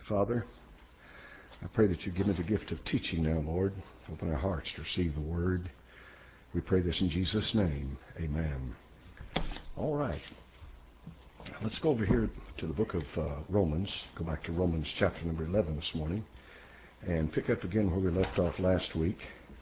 Father, I pray that you give me the gift of teaching now, Lord. Open our hearts to receive the word. We pray this in Jesus' name. Amen. All right. Let's go over here to the book of Romans. Go back to Romans chapter number 11 this morning and pick up again where we left off last week.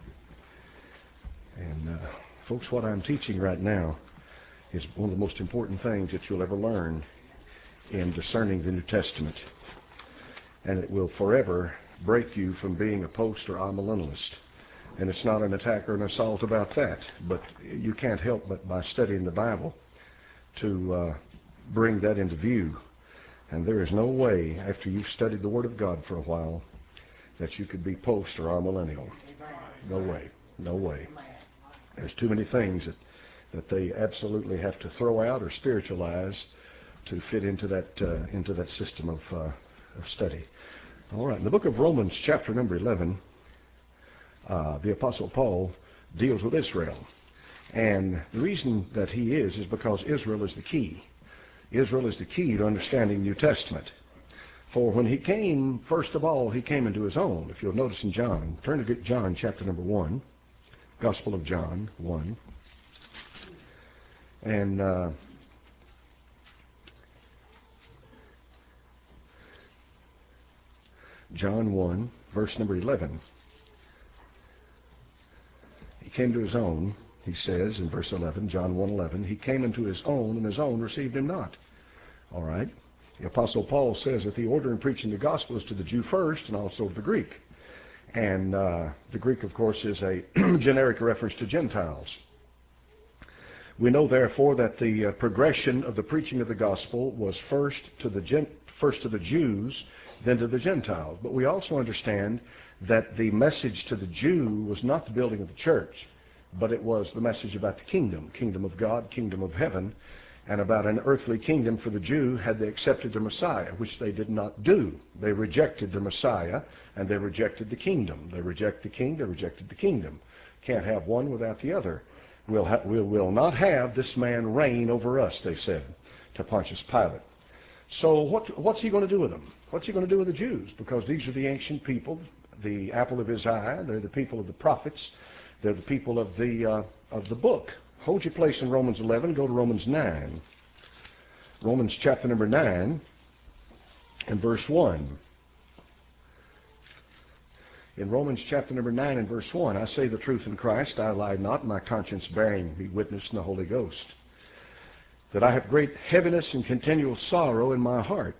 And folks, what I'm teaching right now is one of the most important things that you'll ever learn in discerning the New Testament. And it will forever break you from being a post or amillennialist. And it's not an attack or an assault about that, but you can't help but by studying the Bible to bring that into view. And there is no way, after you've studied the Word of God for a while, that you could be post or amillennial. No way. No way. There's too many things that they absolutely have to throw out or spiritualize to fit into that system of study. All right, in the book of Romans, chapter number 11, the Apostle Paul deals with Israel. And the reason that he is because Israel is the key. Israel is the key to understanding the New Testament. For when he came, first of all, he came into his own. If you'll notice in John, turn to John chapter number 1, Gospel of John 1. And John 1, verse number 11. He came to his own, he says in verse 11, John 1:11, he came into his own, and his own received him not. All right. The Apostle Paul says that the order in preaching the gospel is to the Jew first and also to the Greek. And the Greek, of course, is a generic reference to Gentiles. We know, therefore, that the progression of the preaching of the gospel was first to the Jews, then to the Gentiles. But we also understand that the message to the Jew was not the building of the church, but it was the message about the kingdom of God, kingdom of heaven, and about an earthly kingdom for the Jew had they accepted the Messiah, which they did not do. They rejected the Messiah, and they rejected the kingdom. They reject the king, they rejected the kingdom. Can't have one without the other. We will not have this man reign over us, they said to Pontius Pilate. So what's he going to do with them? What's he going to do with the Jews? Because these are the ancient people, the apple of his eye. They're the people of the prophets. They're the people of the book. Hold your place in Romans 11. Go to Romans 9. Romans chapter number 9 and verse 1. In Romans chapter number 9 and verse 1, I say the truth in Christ, I lie not, my conscience bearing me witness in the Holy Ghost, that I have great heaviness and continual sorrow in my heart.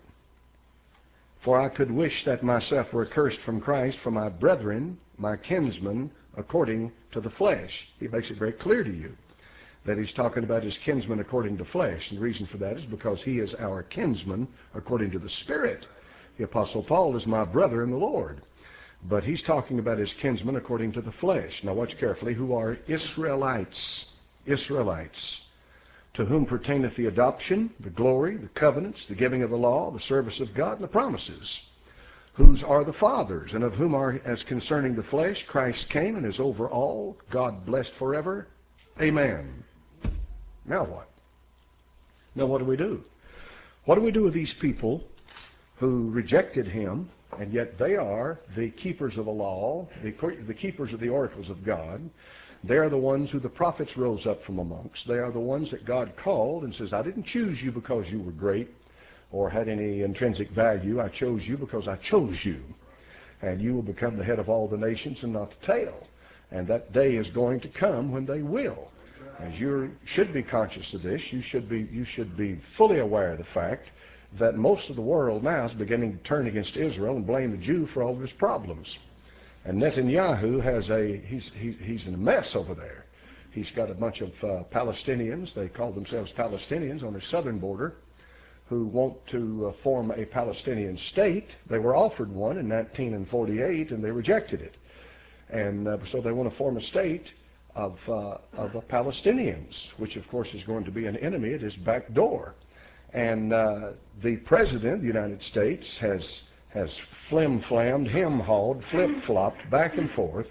For I could wish that myself were accursed from Christ for my brethren, my kinsmen, according to the flesh. He makes it very clear to you that he's talking about his kinsman according to flesh. And the reason for that is because he is our kinsman according to the Spirit. The Apostle Paul is my brother in the Lord. But he's talking about his kinsman according to the flesh. Now watch carefully, who are Israelites. Israelites, to whom pertaineth the adoption, the glory, the covenants, the giving of the law, the service of God, and the promises, whose are the fathers, and of whom are, as concerning the flesh, Christ came and is over all, God blessed forever. Amen. Now what? Now what do we do? What do we do with these people who rejected him, and yet they are the keepers of the law, the keepers of the oracles of God? They are the ones who the prophets rose up from amongst. They are the ones that God called and says, I didn't choose you because you were great or had any intrinsic value. I chose you because I chose you. And you will become the head of all the nations and not the tail. And that day is going to come when they will. As you should be conscious of this, you should be fully aware of the fact that most of the world now is beginning to turn against Israel and blame the Jew for all of his problems. And Netanyahu he's in a mess over there. He's got a bunch of Palestinians, they call themselves Palestinians, on his southern border, who want to form a Palestinian state. They were offered one in 1948, and they rejected it. And so they want to form a state of the Palestinians, which of course is going to be an enemy at his back door. And the President of the United States has flim-flammed, hem-hawed, flip-flopped back and forth,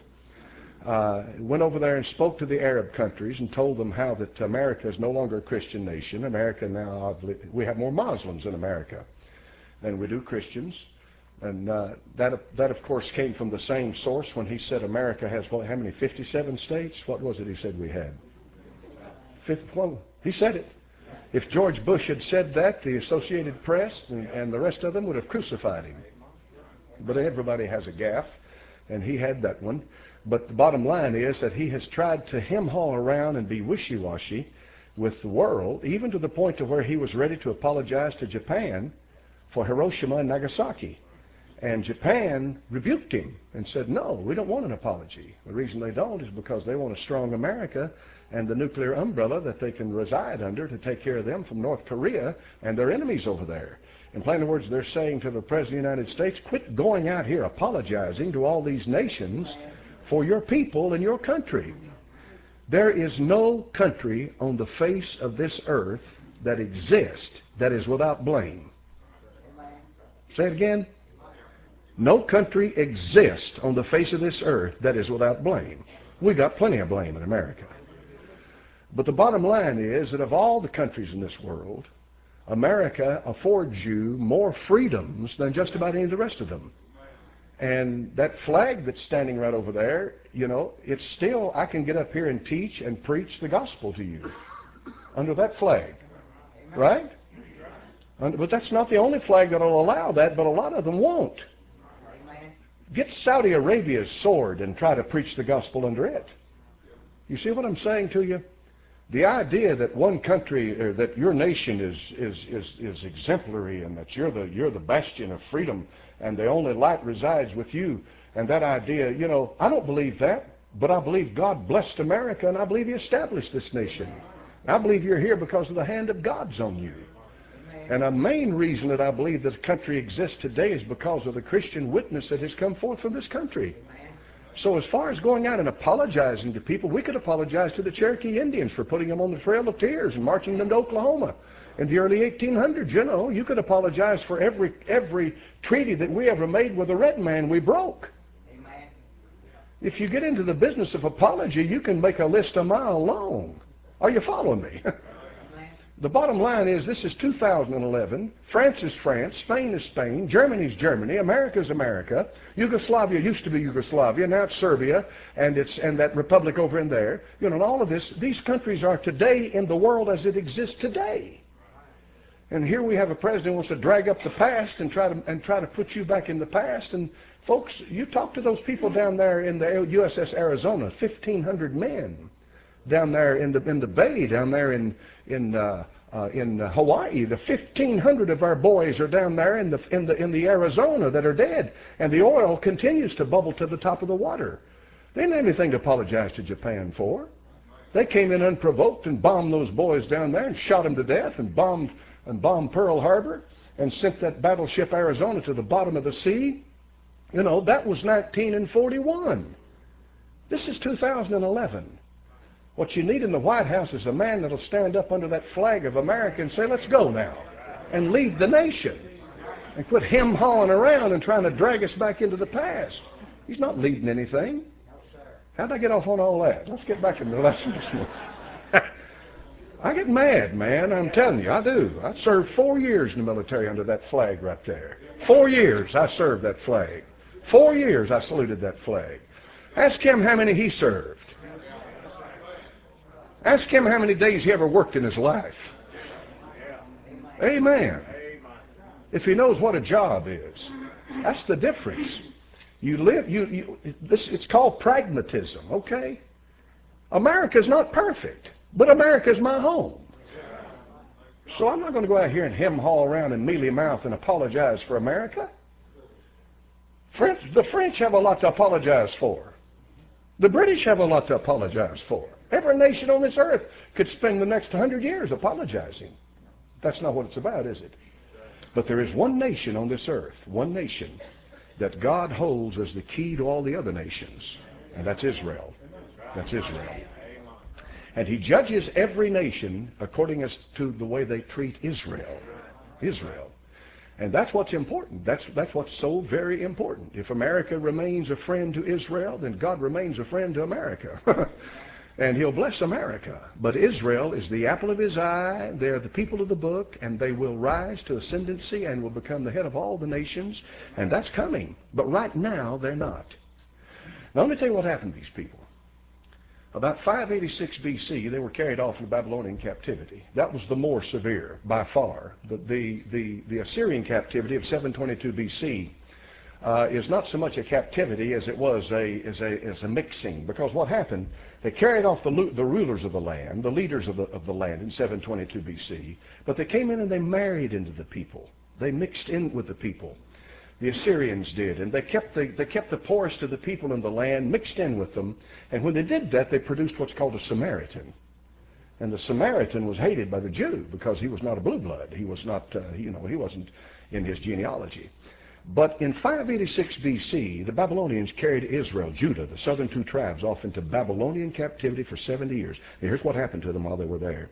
went over there and spoke to the Arab countries and told them how that America is no longer a Christian nation. America now, we have more Muslims in America than we do Christians. And that of course, came from the same source when he said America has, what, how many, 57 states? What was it he said we had? Well, he said it. If George Bush had said that, the Associated Press and the rest of them would have crucified him. But everybody has a gaffe, and he had that one. But the bottom line is that he has tried to hem-haw around and be wishy-washy with the world, even to the point to where he was ready to apologize to Japan for Hiroshima and Nagasaki. And Japan rebuked him and said, no, we don't want an apology. The reason they don't is because they want a strong America and the nuclear umbrella that they can reside under to take care of them from North Korea and their enemies over there. In plain words, they're saying to the President of the United States, quit going out here apologizing to all these nations for your people and your country. There is no country on the face of this earth that exists that is without blame. Say it again. No country exists on the face of this earth that is without blame. We got plenty of blame in America. But the bottom line is that of all the countries in this world, America affords you more freedoms than just about any of the rest of them. And that flag that's standing right over there, you know, it's still, I can get up here and teach and preach the gospel to you under that flag, right? But that's not the only flag that will allow that, but a lot of them won't. Get Saudi Arabia's sword and try to preach the gospel under it. You see what I'm saying to you? The idea that one country, or that your nation is exemplary and that you're the bastion of freedom and the only light resides with you, and that idea, you know, I don't believe that, but I believe God blessed America, and I believe He established this nation. I believe you're here because of the hand of God's on you. And a main reason that I believe this country exists today is because of the Christian witness that has come forth from this country. So as far as going out and apologizing to people, we could apologize to the Cherokee Indians for putting them on the Trail of Tears and marching them to Oklahoma in the early 1800s. You know, you could apologize for every treaty that we ever made with a red man we broke. If you get into the business of apology, you can make a list a mile long. Are you following me? The bottom line is this is 2011. France is France. Spain is Spain. Germany is Germany. America is America. Yugoslavia used to be Yugoslavia. Now it's Serbia, and that republic over in there. You know, and all of this, these countries are today in the world as it exists today. And here we have a president who wants to drag up the past and try to put you back in the past. And folks, you talk to those people down there in the USS Arizona, 1,500 men down there in the bay down there in Hawaii. The 1,500 of our boys are down there in the Arizona that are dead, and the oil continues to bubble to the top of the water. They didn't have anything to apologize to Japan for. They came in unprovoked and bombed those boys down there and shot them to death and bombed Pearl Harbor and sent that battleship Arizona to the bottom of the sea. You know, that was 1941. This is 2011. What you need in the White House is a man that'll stand up under that flag of America and say, let's go now, and lead the nation, and quit hem-hawing around and trying to drag us back into the past. He's not leading anything. How'd I get off on all that? Let's get back into the lesson this morning. I get mad, man. I'm telling you, I do. I served 4 years in the military under that flag right there. 4 years I served that flag. 4 years I saluted that flag. Ask him how many he served. Ask him how many days he ever worked in his life. Amen. If he knows what a job is. That's the difference. You live, it's called pragmatism, okay? America's not perfect, but America's my home. So I'm not going to go out here and hem-haw around and mealy mouth and apologize for America. The French have a lot to apologize for. The British have a lot to apologize for. Every nation on this earth could spend the next 100 years apologizing. That's not what it's about, is it? But there is one nation on this earth, one nation, that God holds as the key to all the other nations, and that's Israel. That's Israel. And He judges every nation according as to the way they treat Israel. Israel. And that's what's important. That's what's so very important. If America remains a friend to Israel, then God remains a friend to America. And He'll bless America. But Israel is the apple of His eye. They're the people of the book, and they will rise to ascendancy and will become the head of all the nations. And that's coming. But right now, they're not. Now, let me tell you what happened to these people. About 586 B.C., they were carried off into Babylonian captivity. That was the more severe, by far. The Assyrian captivity of 722 B.C. Is not so much a captivity as it was a mixing. Because what happened, they carried off the rulers of the land, the leaders of the land in 722 B.C., but they came in and they married into the people. They mixed in with the people. The Assyrians did, and they kept the poorest of the people in the land, mixed in with them, and when they did that, they produced what's called a Samaritan. And the Samaritan was hated by the Jew because he was not a blue blood. He was not, he wasn't in his genealogy. But in 586 B.C., the Babylonians carried Israel, Judah, the southern two tribes, off into Babylonian captivity for 70 years. And here's what happened to them while they were there.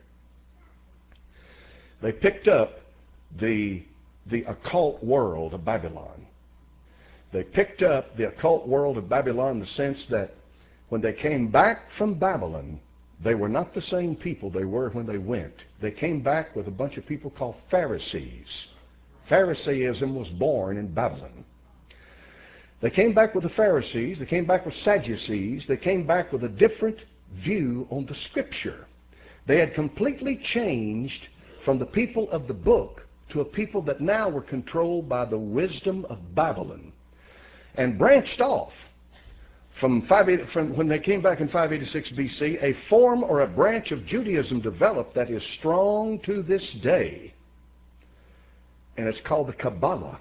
They picked up the occult world of Babylon. They picked up the occult world of Babylon in the sense that when they came back from Babylon, they were not the same people they were when they went. They came back with a bunch of people called Pharisees. Pharisaism was born in Babylon. They came back with the Pharisees. They came back with Sadducees. They came back with a different view on the Scripture. They had completely changed from the people of the book to a people that now were controlled by the wisdom of Babylon, and branched off from when they came back in 586 B.C., a form or a branch of Judaism developed that is strong to this day, and it's called the Kabbalah.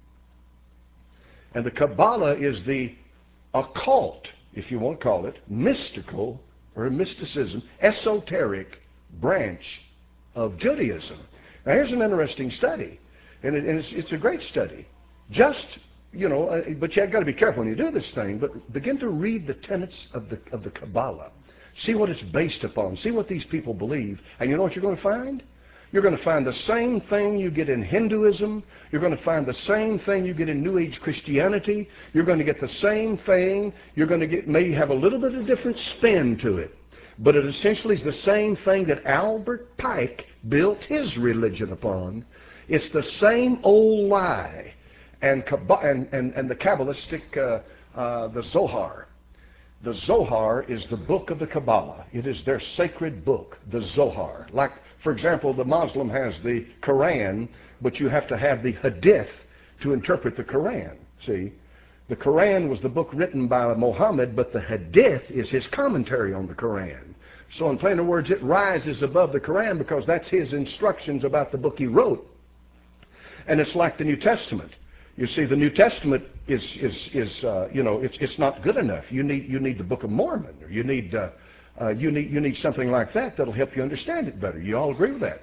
And the Kabbalah is the occult, if you want to call it, mystical or mysticism, esoteric branch of Judaism. Now here's an interesting study, and it's a great study. Just, but you've got to be careful when you do this thing, but begin to read the tenets of the Kabbalah. See what it's based upon. See what these people believe. And you know what you're going to find? You're going to find the same thing you get in Hinduism. You're going to find the same thing you get in New Age Christianity. You're going to get the same thing. You're going to get, maybe have a little bit of different spin to it. But it essentially is the same thing that Albert Pike built his religion upon. It's the same old lie. And the Kabbalistic, the Zohar. The Zohar is the book of the Kabbalah. It is their sacred book, the Zohar. Like, for example, the Muslim has the Quran, but you have to have the Hadith to interpret the Quran. See? The Quran was the book written by Muhammad, but the Hadith is his commentary on the Quran. So in plainer words, it rises above the Quran because that's his instructions about the book he wrote. And it's like the New Testament. You see, the New Testament is it's not good enough. You need the Book of Mormon, or you need something like that that'll help you understand it better. You all agree with that?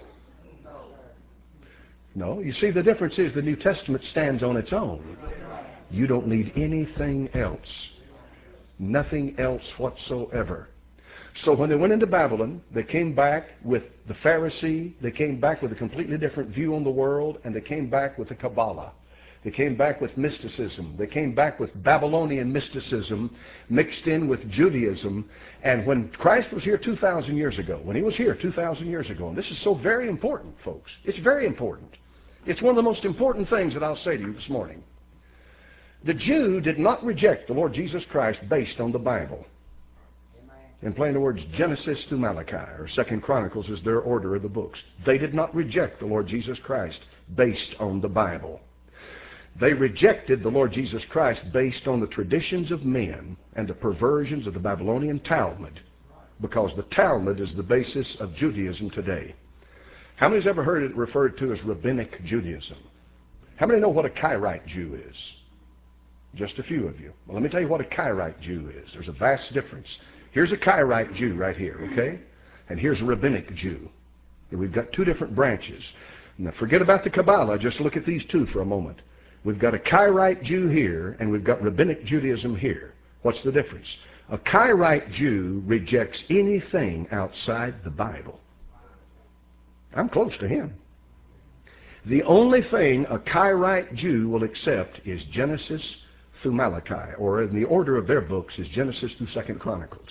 No. You see, the difference is the New Testament stands on its own. You don't need anything else. Nothing else whatsoever. So when they went into Babylon, they came back with the Pharisee, they came back with a completely different view on the world, and they came back with the Kabbalah. They came back with mysticism. They came back with Babylonian mysticism mixed in with Judaism. And when Christ was here 2,000 years ago, when he was here 2,000 years ago, and this is so very important, folks. It's very important. It's one of the most important things that I'll say to you this morning. The Jew did not reject the Lord Jesus Christ based on the Bible. In plain words, Genesis through Malachi, or 2 Chronicles is their order of the books. They did not reject the Lord Jesus Christ based on the Bible. They rejected the Lord Jesus Christ based on the traditions of men and the perversions of the Babylonian Talmud, because the Talmud is the basis of Judaism today. How many has ever heard it referred to as Rabbinic Judaism? How many know what a Karaite Jew is? Just a few of you. Well, let me tell you what a Karaite Jew is. There's a vast difference. Here's a Karaite Jew right here, okay? And here's a Rabbinic Jew. And we've got two different branches. Now, forget about the Kabbalah. Just look at these two for a moment. We've got a Karaite Jew here, and we've got Rabbinic Judaism here. What's the difference? A Karaite Jew rejects anything outside the Bible. I'm close to him. The only thing a Karaite Jew will accept is Genesis through Malachi, or in the order of their books is Genesis through 2 Chronicles.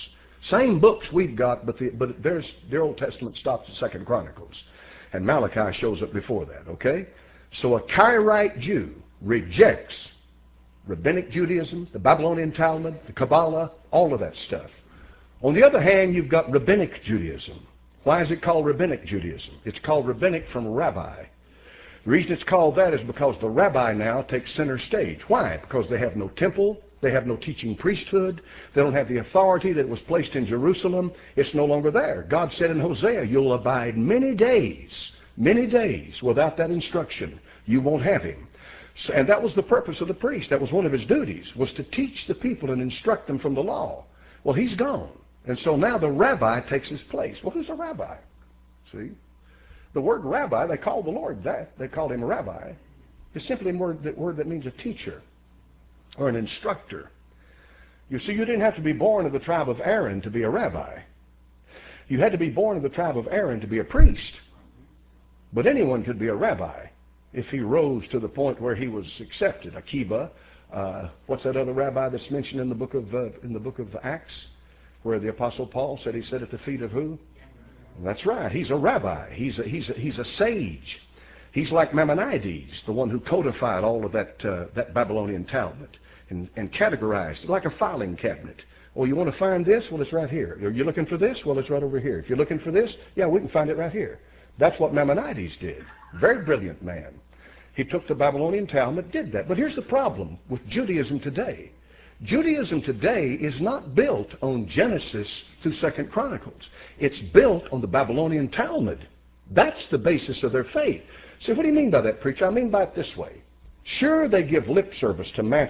Same books we've got, but their Old Testament stops at 2 Chronicles. And Malachi shows up before that, okay? So a Karaite Jew rejects Rabbinic Judaism, the Babylonian Talmud, the Kabbalah, all of that stuff. On the other hand, you've got Rabbinic Judaism. Why is it called Rabbinic Judaism? It's called Rabbinic from rabbi. The reason it's called that is because the rabbi now takes center stage. Why? Because they have no temple, they have no teaching priesthood, they don't have the authority that was placed in Jerusalem. It's no longer there. God said in Hosea, you'll abide many days without that instruction. You won't have him. And that was the purpose of the priest. That was one of his duties, was to teach the people and instruct them from the law. Well, he's gone. And so now the rabbi takes his place. Well, who's a rabbi? See? The word rabbi, they called the Lord that. They called him a rabbi. It's simply a word that means a teacher or an instructor. You see, you didn't have to be born of the tribe of Aaron to be a rabbi. You had to be born of the tribe of Aaron to be a priest. But anyone could be a rabbi if he rose to the point where he was accepted. Akiba, what's that other rabbi that's mentioned in the book of Acts, where the Apostle Paul said he sat at the feet of who? That's right. He's a rabbi. He's a sage. He's like Maimonides, the one who codified all of that Babylonian Talmud and categorized it like a filing cabinet. Oh, you want to find this? Well, it's right here. Are you looking for this? Well, it's right over here. If you're looking for this, yeah, we can find it right here. That's what Maimonides did. Very brilliant man. He took the Babylonian Talmud, did that. But here's the problem with Judaism today. Judaism today is not built on Genesis through 2 Chronicles. It's built on the Babylonian Talmud. That's the basis of their faith. So what do you mean by that, preacher? I mean by it this way. Sure, they give lip service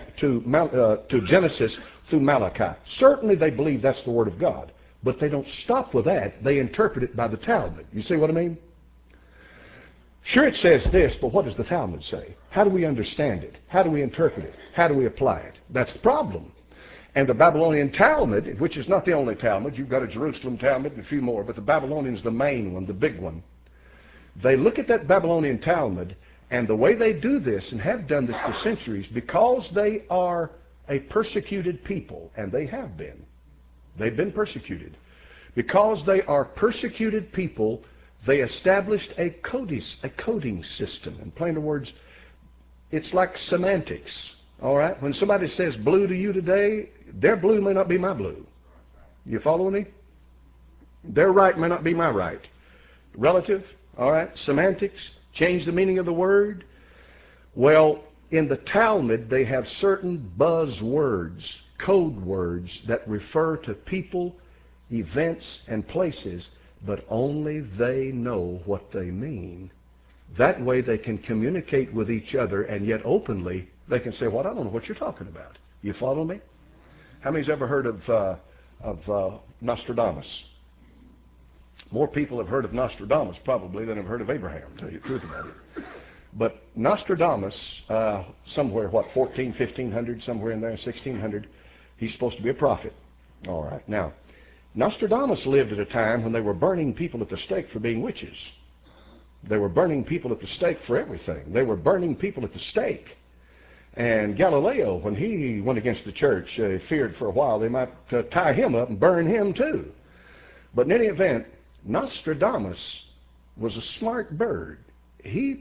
to Genesis through Malachi. Certainly they believe that's the Word of God. But they don't stop with that. They interpret it by the Talmud. You see what I mean? Sure, it says this, but what does the Talmud say? How do we understand it? How do we interpret it? How do we apply it? That's the problem. And the Babylonian Talmud, which is not the only Talmud, you've got a Jerusalem Talmud and a few more, but the Babylonian is the main one, the big one. They look at that Babylonian Talmud, and the way they do this, and have done this for centuries, because they are a persecuted people, and they have been. They've been persecuted. Because they are persecuted people, they established a coding system. In plain words, it's like semantics. All right? When somebody says blue to you today, their blue may not be my blue. You following me? Their right may not be my right. Relative, all right? Semantics, change the meaning of the word. Well, in the Talmud, they have certain buzzwords, code words that refer to people, events, and places, but only they know what they mean. That way they can communicate with each other, and yet openly they can say, well, I don't know what you're talking about. You follow me? How many's ever heard of Nostradamus? More people have heard of Nostradamus probably than have heard of Abraham, to tell you the truth about it. But Nostradamus, somewhere, 1500, somewhere in there, 1600, he's supposed to be a prophet. All right. Now, Nostradamus lived at a time when they were burning people at the stake for being witches. They were burning people at the stake for everything. They were burning people at the stake. And Galileo, when he went against the church, feared for a while they might tie him up and burn him too. But in any event, Nostradamus was a smart bird. He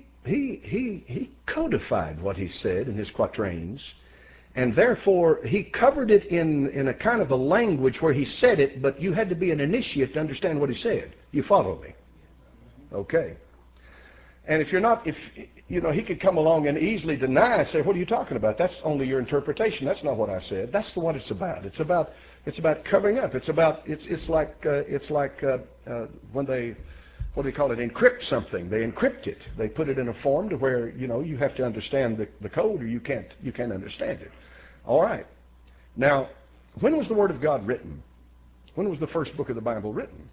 codified what he said in his quatrains, and therefore he covered it in a kind of a language where he said it, but you had to be an initiate to understand what he said. You follow me? Okay. And if you're not, he could come along and easily deny and say, what are you talking about? That's only your interpretation. That's not what I said. That's what it's about. It's about covering up. It's like when they, what do they call it, encrypt something. They encrypt it. They put it in a form to where, you have to understand the code or you can't understand it. All right. Now, when was the Word of God written? When was the first book of the Bible written?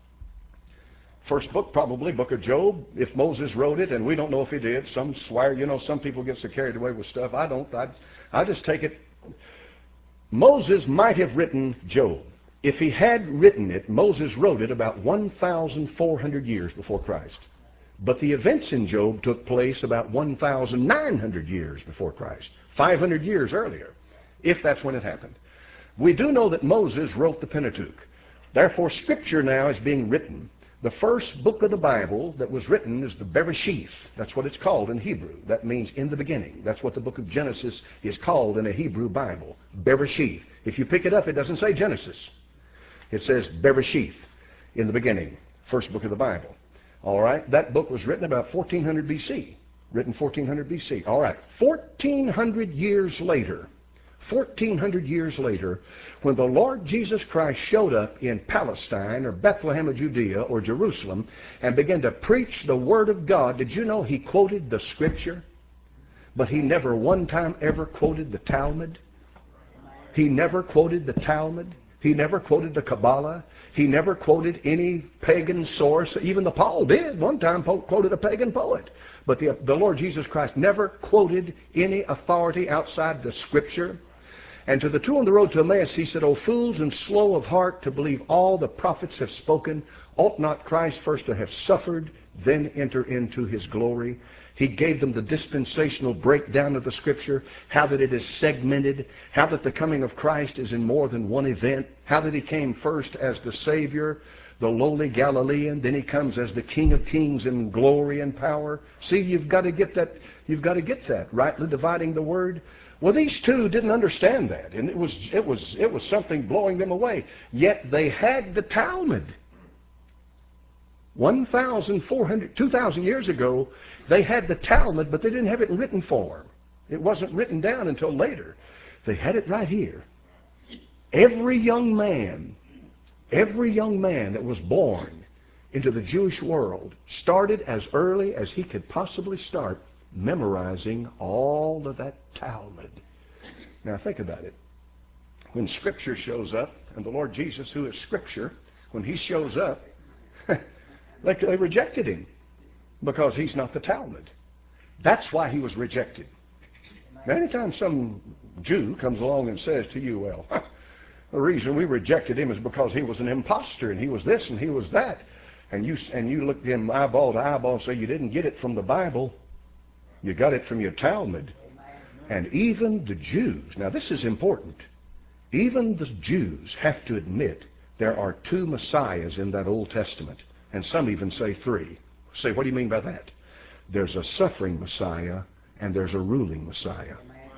First book, probably, Book of Job, if Moses wrote it, and we don't know if he did. Some swear, some people get so carried away with stuff. I don't. I just take it. Moses might have written Job. If he had written it, Moses wrote it about 1,400 years before Christ. But the events in Job took place about 1,900 years before Christ, 500 years earlier, if that's when it happened. We do know that Moses wrote the Pentateuch. Therefore, Scripture now is being written. The first book of the Bible that was written is the Bereshith. That's what it's called in Hebrew. That means in the beginning. That's what the book of Genesis is called in a Hebrew Bible. Bereshith. If you pick it up, it doesn't say Genesis. It says Bereshith, in the beginning. First book of the Bible. All right? That book was written about 1400 BC. Written 1400 BC. All right. 1400 years later, 1400 years later, when the Lord Jesus Christ showed up in Palestine or Bethlehem of Judea or Jerusalem and began to preach the Word of God, did you know he quoted the Scripture? But he never one time ever quoted the Talmud. He never quoted the Talmud. He never quoted the Kabbalah. He never quoted any pagan source. Even the Paul did. One time quoted a pagan poet. But the Lord Jesus Christ never quoted any authority outside the Scripture. And to the two on the road to Emmaus, he said, O fools and slow of heart to believe all the prophets have spoken, ought not Christ first to have suffered, then enter into his glory? He gave them the dispensational breakdown of the Scripture, how that it is segmented, how that the coming of Christ is in more than one event, how that he came first as the Savior, the lowly Galilean, then he comes as the King of Kings in glory and power. See, you've got to get that. You've got to get that, rightly dividing the word. Well, these two didn't understand that, and it was something blowing them away. Yet they had the Talmud. 2,000 years ago, they had the Talmud, but they didn't have it in written form. It wasn't written down until later. They had it right here. Every young man that was born into the Jewish world started as early as he could possibly start memorizing all of that Talmud. Now think about it. When Scripture shows up, and the Lord Jesus, who is Scripture, when he shows up, they rejected him because he's not the Talmud. That's why he was rejected. Now, anytime some Jew comes along and says to you, well, the reason we rejected him is because he was an imposter, and he was this, and he was that, and you look him eyeball to eyeball and say you didn't get it from the Bible, you got it from your Talmud. And even the Jews, now this is important, even the Jews have to admit there are two Messiahs in that Old Testament. And some even say three. Say, what do you mean by that? There's a suffering Messiah and there's a ruling Messiah.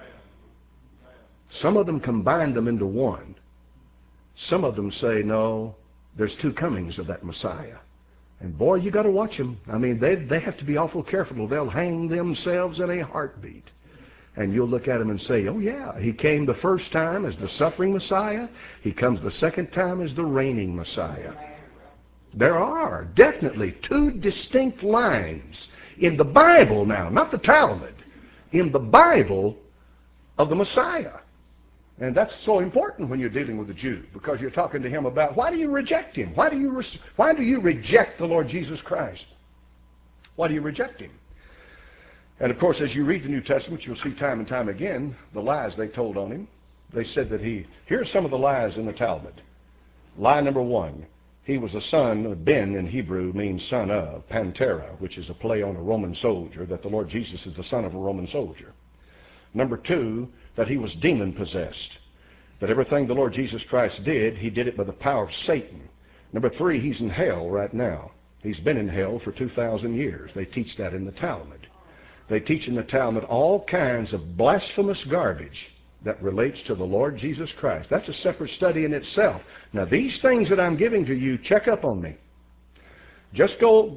Some of them combine them into one. Some of them say, no, there's two comings of that Messiah. And boy, you got to watch them. I mean, they have to be awful careful. They'll hang themselves in a heartbeat. And you'll look at them and say, oh yeah, he came the first time as the suffering Messiah. He comes the second time as the reigning Messiah. There are definitely two distinct lines in the Bible now, not the Talmud, in the Bible of the Messiah. And that's so important when you're dealing with a Jew, because you're talking to him about, why do you reject him? Why do you reject the Lord Jesus Christ? Why do you reject him? And of course, as you read the New Testament, you'll see time and time again the lies they told on him. They said that here's some of the lies in the Talmud. Lie number one, he was a son. Ben in Hebrew means son of, Pantera, which is a play on a Roman soldier, that the Lord Jesus is the son of a Roman soldier. Number two, that he was demon-possessed, that everything the Lord Jesus Christ did, he did it by the power of Satan. Number three, he's in hell right now. He's been in hell for 2,000 years. They teach that in the Talmud. They teach in the Talmud all kinds of blasphemous garbage that relates to the Lord Jesus Christ. That's a separate study in itself. Now, these things that I'm giving to you, check up on me. Just go,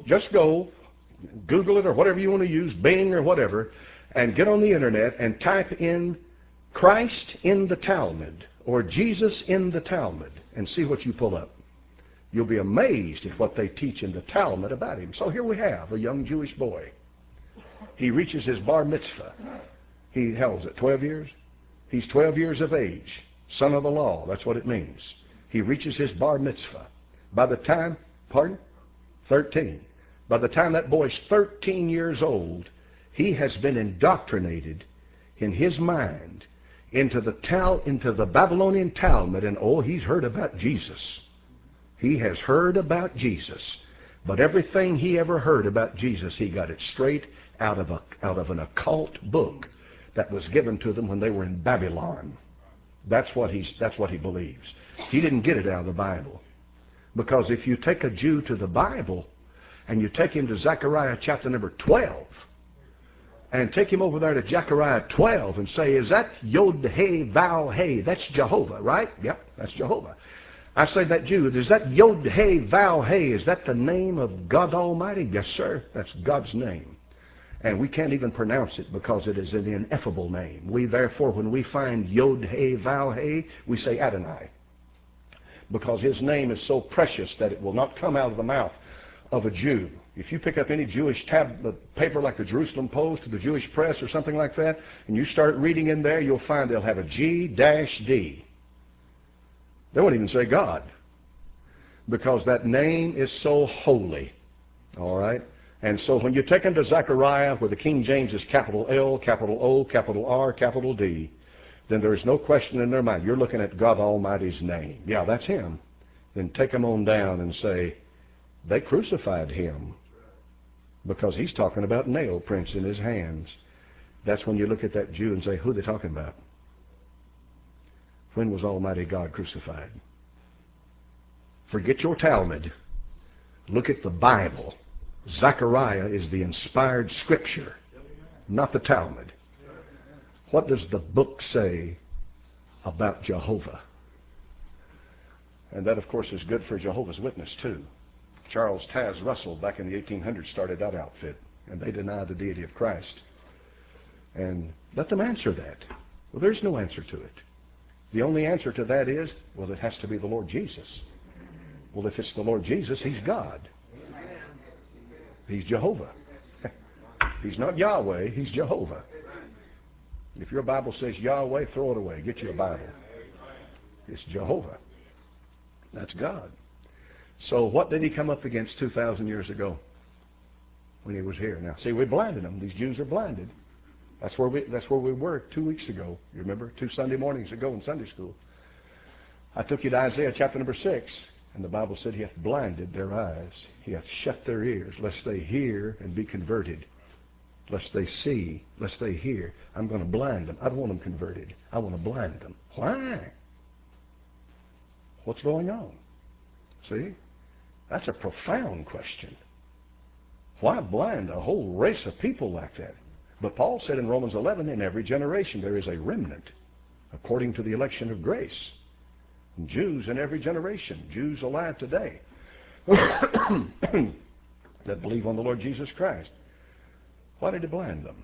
Google it or whatever you want to use, Bing or whatever, and get on the internet and type in Christ in the Talmud or Jesus in the Talmud and see what you pull up. You'll be amazed at what they teach in the Talmud about him. So here we have a young Jewish boy. He reaches his bar mitzvah. How is it, 12 years? He's 12 years of age, son of the law. That's what it means. He reaches his bar mitzvah. By the time, 13. By the time that boy's 13 years old, he has been indoctrinated in his mind into the Babylonian Talmud, and oh, he's heard about Jesus. He has heard about Jesus. But everything he ever heard about Jesus, he got it straight out of an occult book that was given to them when they were in Babylon. That's what he believes. He didn't get it out of the Bible. Because if you take a Jew to the Bible and you take him to Zechariah chapter number 12 and take him over there to Zechariah 12 and say, is that Yod-Heh-Vav-Heh? That's Jehovah, right? Yep, that's Jehovah. I say that Jew, is that Yod-Heh-Vav-Heh? Is that the name of God Almighty? Yes, sir. That's God's name. And we can't even pronounce it because it is an ineffable name. We therefore, when we find Yod-Heh-Vav-Heh, we say Adonai. Because his name is so precious that it will not come out of the mouth of a Jew. If you pick up any Jewish paper like the Jerusalem Post or the Jewish Press or something like that, and you start reading in there, you'll find they'll have a G-D. They won't even say God, because that name is so holy. All right? And so when you take them to Zechariah, where the King James is capital L, capital O, capital R, capital D, then there is no question in their mind. You're looking at God Almighty's name. Yeah, that's him. Then take them on down and say, they crucified him, because he's talking about nail prints in his hands. That's when you look at that Jew and say, who are they talking about? When was Almighty God crucified? Forget your Talmud. Look at the Bible. Zechariah is the inspired scripture, not the Talmud. What does the book say about Jehovah? And that, of course, is good for Jehovah's Witness, too. Charles Taze Russell, back in the 1800s, started that outfit, and they denied the deity of Christ. And let them answer that. Well, there's no answer to it. The only answer to that is, well, it has to be the Lord Jesus. Well, if it's the Lord Jesus, he's God. He's Jehovah. He's not Yahweh, he's Jehovah. If your Bible says Yahweh, throw it away. Get you a Bible. It's Jehovah. That's God. So what did he come up against 2,000 years ago when he was here? Now, see, we blinded them. These Jews are blinded. That's where we were 2 weeks ago. You remember? 2 Sunday mornings ago in Sunday school. I took you to Isaiah chapter number 6, and the Bible said he hath blinded their eyes. He hath shut their ears, lest they hear and be converted. Lest they see, lest they hear. I'm going to blind them. I don't want them converted. I want to blind them. Why? What's going on? See? That's a profound question. Why blind a whole race of people like that? But Paul said in Romans 11, in every generation there is a remnant according to the election of grace. And Jews in every generation, Jews alive today, that believe on the Lord Jesus Christ. Why did he blind them?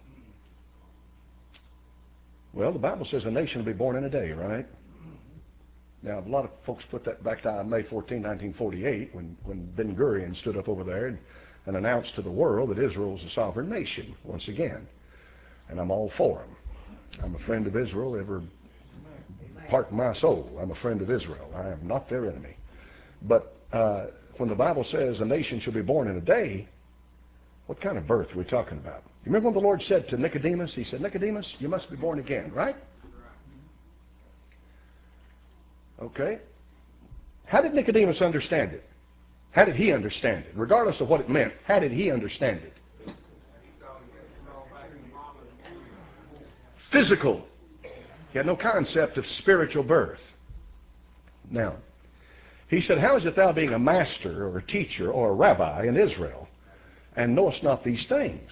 Well, the Bible says a nation will be born in a day, right? Now, a lot of folks put that back to May 14, 1948, when Ben Gurion stood up over there and announced to the world that Israel was a sovereign nation once again. And I'm all for him. I'm a friend of Israel, every part of my soul. I'm a friend of Israel. I am not their enemy. But when the Bible says a nation shall be born in a day, what kind of birth are we talking about? You remember when the Lord said to Nicodemus, he said, Nicodemus, you must be born again, right? Okay. How did Nicodemus understand it? How did he understand it? Regardless of what it meant, how did he understand it? Physical. He had no concept of spiritual birth. Now, he said, how is it thou being a master or a teacher or a rabbi in Israel and knowest not these things?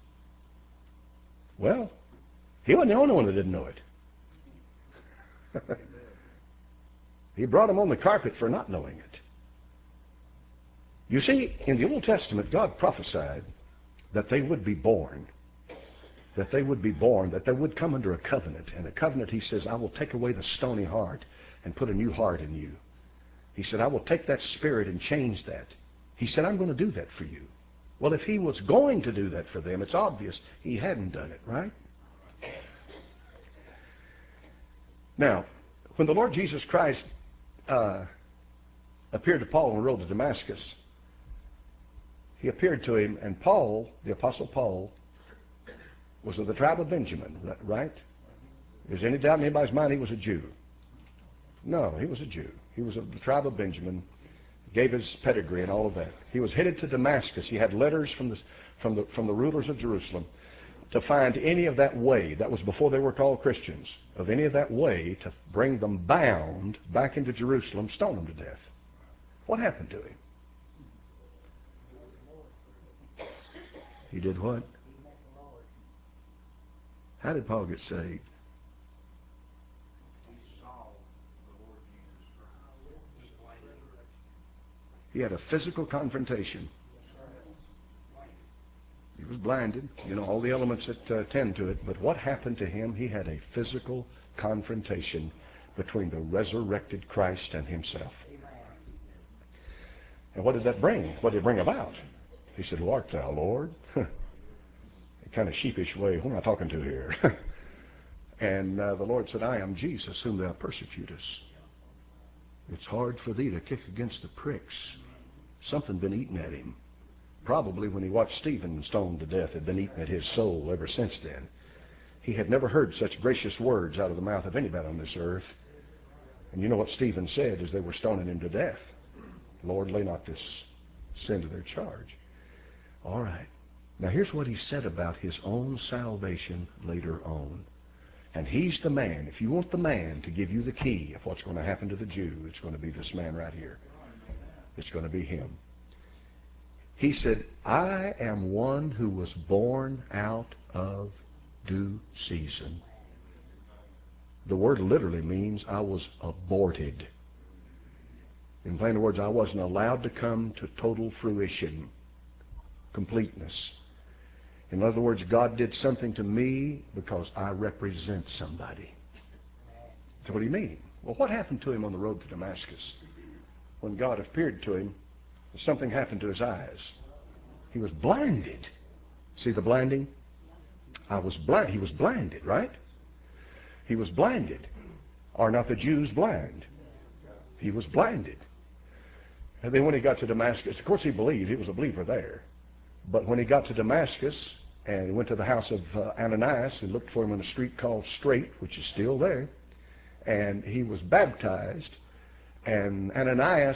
Well, he wasn't the only one that didn't know it. He brought him on the carpet for not knowing it. You see, in the Old Testament, God prophesied that they would be born. That they would be born, that they would come under a covenant. And a covenant, he says, I will take away the stony heart and put a new heart in you. He said, I will take that spirit and change that. He said, I'm going to do that for you. Well, if he was going to do that for them, it's obvious he hadn't done it, right? Now, when the Lord Jesus Christ appeared to Paul on the road to Damascus, he appeared to him, and Paul, the Apostle Paul, was of the tribe of Benjamin, right? Is there any doubt in anybody's mind he was a Jew? No, he was a Jew. He was of the tribe of Benjamin, gave his pedigree and all of that. He was headed to Damascus. He had letters from the rulers of Jerusalem to find any of that way, that was before they were called Christians, of any of that way to bring them bound back into Jerusalem, stone them to death. What happened to him? He did what? How did Paul get saved? He had a physical confrontation. He was blinded, all the elements that tend to it. But what happened to him? He had a physical confrontation between the resurrected Christ and himself. And what did that bring? What did it bring about? He said, "Who art thou, Lord?" A kind of sheepish way. Who am I talking to here? And the Lord said, "I am Jesus, whom thou persecutest." It's hard for thee to kick against the pricks. Something been eating at him. Probably when he watched Stephen stoned to death, had been eating at his soul ever since then. He had never heard such gracious words out of the mouth of anybody on this earth. And you know what Stephen said as they were stoning him to death? "Lord, lay not this sin to their charge." All right. Now here's what he said about his own salvation later on. And he's the man. If you want the man to give you the key of what's going to happen to the Jew, it's going to be this man right here. It's going to be him. He said, "I am one who was born out of due season." The word literally means I was aborted. In plain words, I wasn't allowed to come to total fruition, completeness. In other words, God did something to me because I represent somebody. So what do you mean? Well, what happened to him on the road to Damascus? When God appeared to him, something happened to his eyes. He was blinded. See the blinding? He was blinded, right? He was blinded. Are not the Jews blind? He was blinded. And then when he got to Damascus, of course he believed. He was a believer there. But when he got to Damascus and he went to the house of Ananias and looked for him on a street called Straight, which is still there, and he was baptized. And Ananias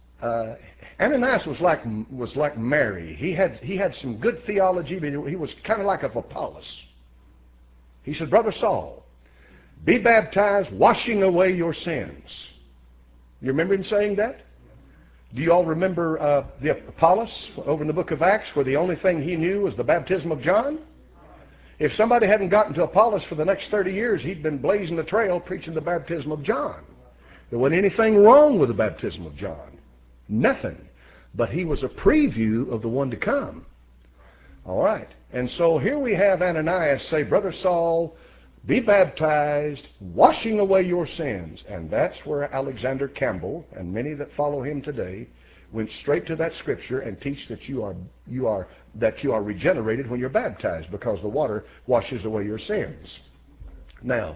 was like Mary. He had some good theology, but he was kind of like of Apollos. He said, "Brother Saul, be baptized, washing away your sins." You remember him saying that? Do you all remember the Apollos over in the book of Acts, where the only thing he knew was the baptism of John? If somebody hadn't gotten to Apollos for the next 30 years, he'd been blazing the trail preaching the baptism of John. There wasn't anything wrong with the baptism of John. Nothing. But he was a preview of the one to come. All right. And so here we have Ananias say, "Brother Saul, be baptized, washing away your sins." And that's where Alexander Campbell and many that follow him today went straight to that scripture and teach that you are regenerated when you're baptized, because the water washes away your sins. Now,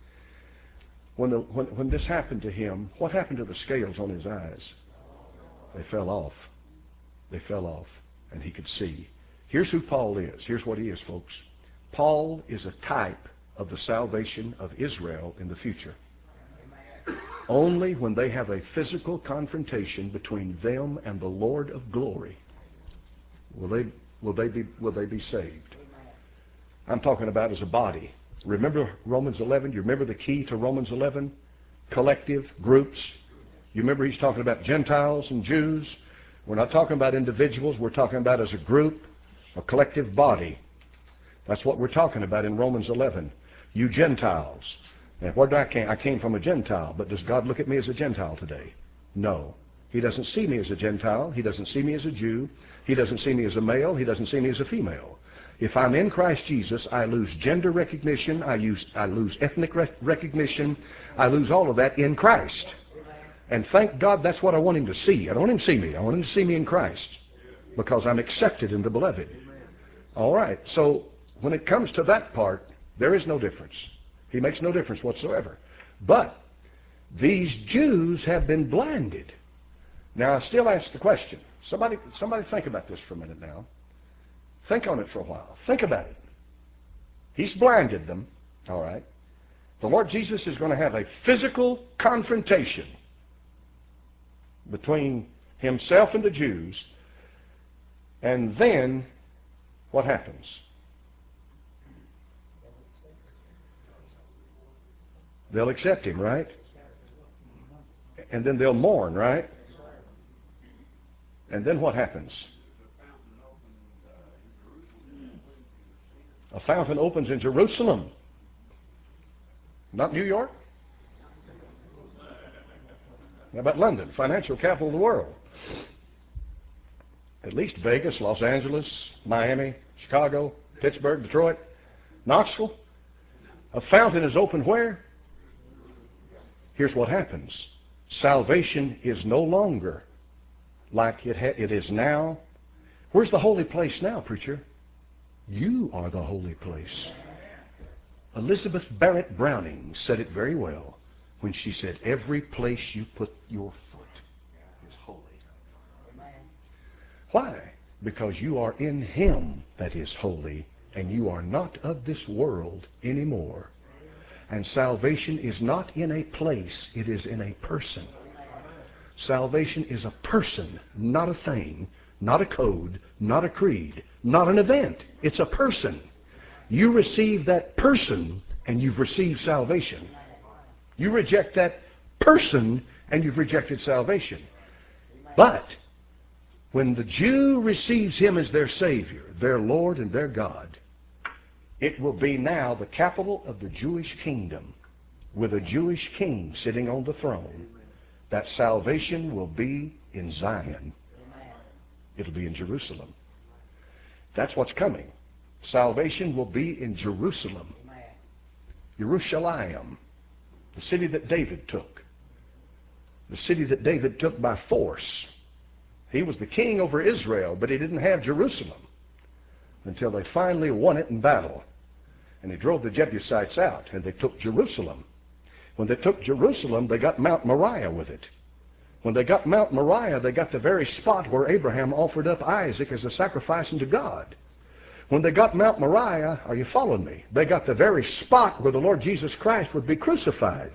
when this happened to him, what happened to the scales on his eyes? They fell off. They fell off, and he could see. Here's who Paul is. Here's what he is, folks. Paul is a type of the salvation of Israel in the future. Only when they have a physical confrontation between them and the Lord of glory will they be saved. I'm talking about as a body. Remember Romans 11? You remember the key to Romans 11? Collective, groups. You remember he's talking about Gentiles and Jews. We're not talking about individuals. We're talking about as a group, a collective body. That's what we're talking about in Romans 11. You Gentiles. And where did I came? I came from a Gentile. But does God look at me as a Gentile today? No. He doesn't see me as a Gentile. He doesn't see me as a Jew. He doesn't see me as a male. He doesn't see me as a female. If I'm in Christ Jesus, I lose gender recognition. I lose ethnic recognition. I lose all of that in Christ. And thank God that's what I want him to see. I don't want him to see me. I want him to see me in Christ, because I'm accepted in the beloved. All right. So when it comes to that part, there is no difference. He makes no difference whatsoever. But these Jews have been blinded. Now, I still ask the question. Somebody think about this for a minute now. Think on it for a while. Think about it. He's blinded them. All right. The Lord Jesus is going to have a physical confrontation between himself and the Jews. And then what happens? They'll accept him, right? And then they'll mourn, right? And then what happens? A fountain opens in Jerusalem. Not New York? How about London, financial capital of the world? At least Vegas, Los Angeles, Miami, Chicago, Pittsburgh, Detroit, Knoxville. A fountain is open where? Here's what happens. Salvation is no longer like it is now. Where's the holy place now, preacher? You are the holy place. Elizabeth Barrett Browning said it very well when she said, every place you put your foot is holy. Why? Because you are in Him that is holy, and you are not of this world anymore. And salvation is not in a place, it is in a person. Salvation is a person, not a thing, not a code, not a creed, not an event. It's a person. You receive that person, and you've received salvation. You reject that person, and you've rejected salvation. But when the Jew receives Him as their Savior, their Lord and their God, it will be now the capital of the Jewish kingdom, with a Jewish king sitting on the throne, that salvation will be in Zion. It'll be in Jerusalem. That's what's coming. Salvation will be in Jerusalem. Jerusalem, the city that David took. The city that David took by force. He was the king over Israel, but he didn't have Jerusalem until they finally won it in battle. And he drove the Jebusites out, and they took Jerusalem. When they took Jerusalem, they got Mount Moriah with it. When they got Mount Moriah, they got the very spot where Abraham offered up Isaac as a sacrifice unto God. When they got Mount Moriah, are you following me? They got the very spot where the Lord Jesus Christ would be crucified.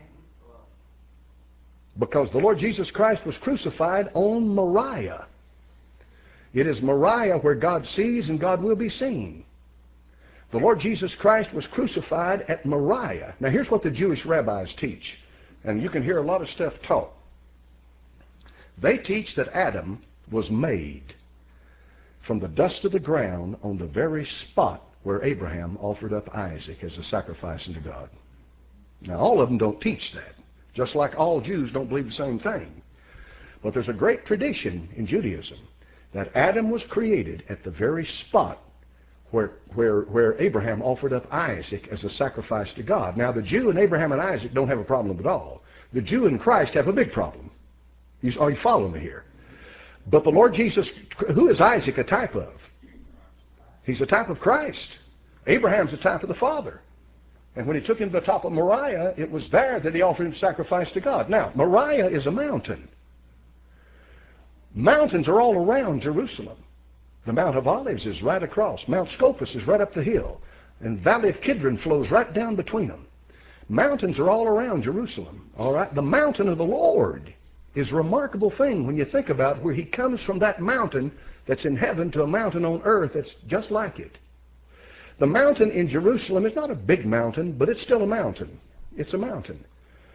Because the Lord Jesus Christ was crucified on Moriah. It is Moriah where God sees and God will be seen. The Lord Jesus Christ was crucified at Moriah. Now here's what the Jewish rabbis teach. And you can hear a lot of stuff taught. They teach that Adam was made from the dust of the ground on the very spot where Abraham offered up Isaac as a sacrifice unto God. Now all of them don't teach that. Just like all Jews don't believe the same thing. But there's a great tradition in Judaism that Adam was created at the very spot where Abraham offered up Isaac as a sacrifice to God. Now the Jew and Abraham and Isaac don't have a problem at all. The Jew and Christ have a big problem. Are you following me here? But the Lord Jesus, who is Isaac a type of? He's a type of Christ. Abraham's a type of the Father. And when he took him to the top of Moriah, it was there that he offered him sacrifice to God. Now, Moriah is a mountain. Mountains are all around Jerusalem. The Mount of Olives is right across. Mount Scopus is right up the hill. And Valley of Kidron flows right down between them. Mountains are all around Jerusalem. All right? The mountain of the Lord is a remarkable thing when you think about where He comes from that mountain that's in heaven to a mountain on earth that's just like it. The mountain in Jerusalem is not a big mountain, but it's still a mountain. It's a mountain.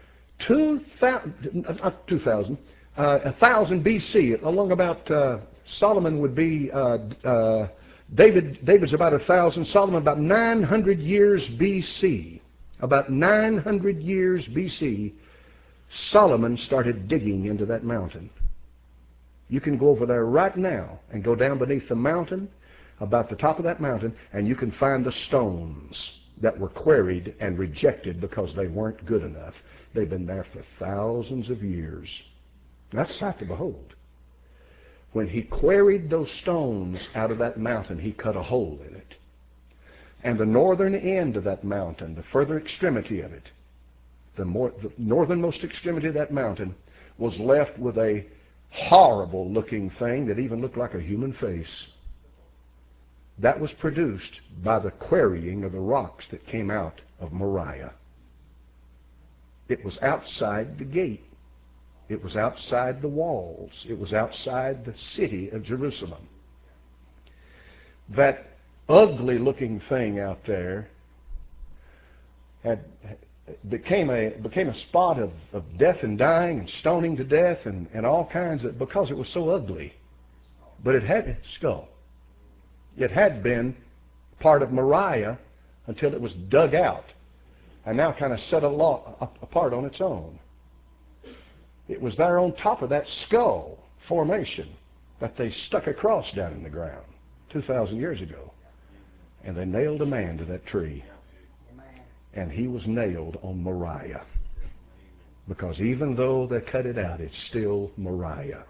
1,000 BC, along about Solomon would be, David's about 1,000, Solomon about 900 years BC. About 900 years BC, Solomon started digging into that mountain. You can go over there right now and go down beneath the mountain, about the top of that mountain, and you can find the stones that were quarried and rejected because they weren't good enough. They've been there for thousands of years. That's a sight to behold. When he quarried those stones out of that mountain, he cut a hole in it. And the northern end of that mountain, the further extremity of it, the northernmost extremity of that mountain was left with a horrible looking thing that even looked like a human face. That was produced by the quarrying of the rocks that came out of Moriah. It was outside the gate. It was outside the walls. It was outside the city of Jerusalem. That ugly looking thing out there became a spot of death and dying and stoning to death and all kinds of, because it was so ugly. but it had a skull. It had been part of Moriah until it was dug out and now kind of set apart on its own. It was there on top of that skull formation that they stuck a cross down in the ground 2,000 years ago. And they nailed a man to that tree. And he was nailed on Moriah. Because even though they cut it out, it's still Moriah.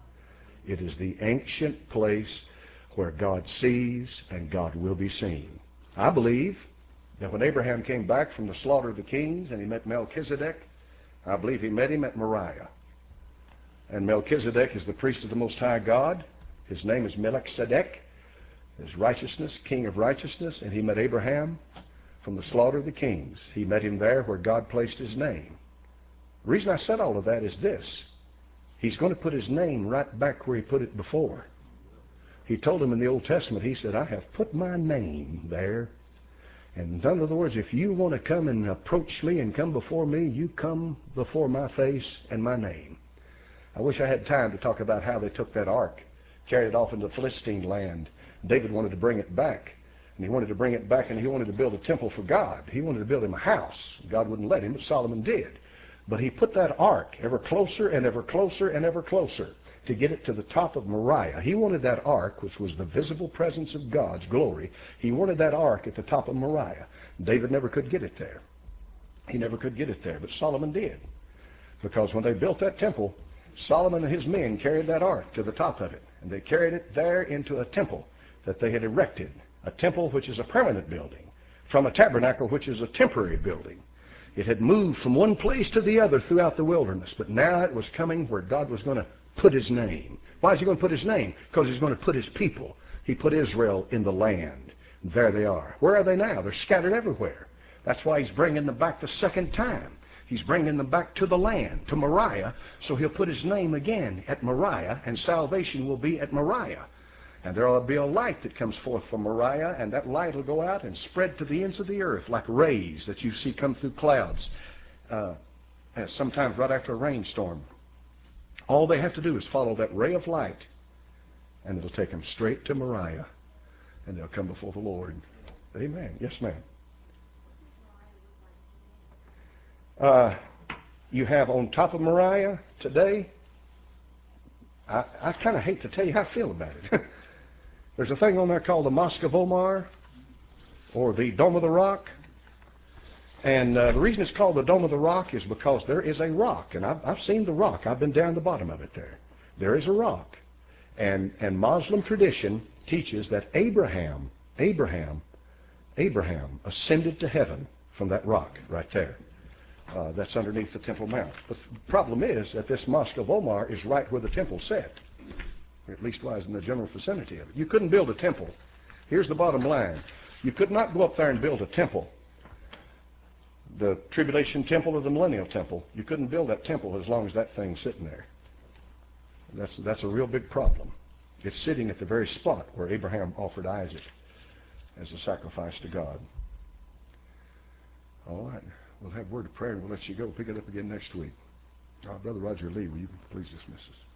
It is the ancient place where God sees and God will be seen. I believe that when Abraham came back from the slaughter of the kings and he met Melchizedek, I believe he met him at Moriah. And Melchizedek is the priest of the Most High God. His name is Melchizedek. His righteousness, king of righteousness. And he met Abraham from the slaughter of the kings. He met him there where God placed his name. The reason I said all of that is this. He's going to put his name right back where he put it before. He told him in the Old Testament, he said, I have put my name there. And in other words, if you want to come and approach me and come before me, you come before my face and my name. I wish I had time to talk about how they took that ark, carried it off into the Philistine land. David wanted to bring it back. And he wanted to bring it back, and he wanted to build a temple for God. He wanted to build him a house. God wouldn't let him, but Solomon did. But he put that ark ever closer and ever closer and ever closer to get it to the top of Moriah. He wanted that ark, which was the visible presence of God's glory. He wanted that ark at the top of Moriah. David never could get it there. He never could get it there, but Solomon did. Because when they built that temple, Solomon and his men carried that ark to the top of it. And they carried it there into a temple that they had erected. A temple which is a permanent building, from a tabernacle which is a temporary building. It had moved from one place to the other throughout the wilderness, but now it was coming where God was going to put his name. Why is he going to put his name? Because he's going to put his people. He put Israel in the land. There they are. Where are they now? They're scattered everywhere. That's why he's bringing them back the second time. He's bringing them back to the land, to Moriah, so he'll put his name again at Moriah, and salvation will be at Moriah. And there will be a light that comes forth from Moriah, and that light will go out and spread to the ends of the earth like rays that you see come through clouds, sometimes right after a rainstorm. All they have to do is follow that ray of light, and it'll take them straight to Moriah, and they'll come before the Lord. Amen. Yes, ma'am. You have on top of Moriah today, I kind of hate to tell you how I feel about it. There's a thing on there called the Mosque of Omar, or the Dome of the Rock. And the reason it's called the Dome of the Rock is because there is a rock. And I've seen the rock. I've been down the bottom of it there. There is a rock. And Muslim tradition teaches that Abraham ascended to heaven from that rock right there. That's underneath the Temple Mount. But the problem is that this Mosque of Omar is right where the temple sat. Or at least was in the general vicinity of it. You couldn't build a temple. Here's the bottom line. You could not go up there and build a temple. The Tribulation Temple or the Millennial Temple. You couldn't build that temple as long as that thing's sitting there. That's a real big problem. It's sitting at the very spot where Abraham offered Isaac as a sacrifice to God. All right. We'll have a word of prayer and we'll let you go. Pick it up again next week. Brother Roger Lee, will you please dismiss us?